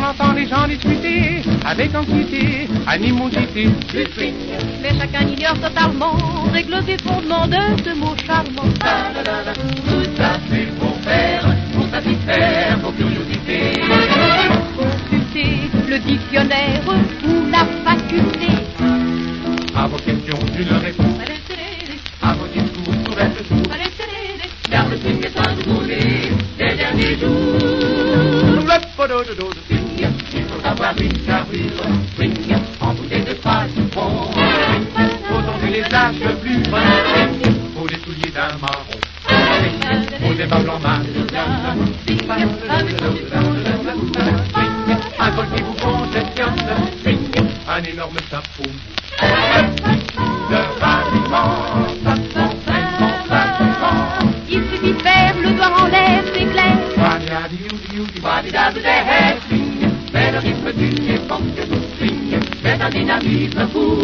On entend les gens discuter avec anxiété, animosité. Du swing, mais chacun ignore totalement règle des fondements de ce mot charmant. Tout ça c'est pour faire, pour satisfaire vos curiosités. Consultez le dictionnaire ou la faculté. À vos questions, une réponse. À vos discours, tout reste tout. Car le swing est un nouveau-né des derniers jours. Swing, il faut savoir vivre. Swing, en bouteille de paille, bon. Faut tomber les âges le plus bonnes. Faut des souliers d'un marron. Faut des bas blancs marron. Un col qui vous congestionne. Un énorme chapeau. De ralliement, ça sent vraiment fatigant. Il suffit de faire le doigt en l'air, c'est clair. Mais le rythme d'une époque, swing, c'est un dynamisme fou.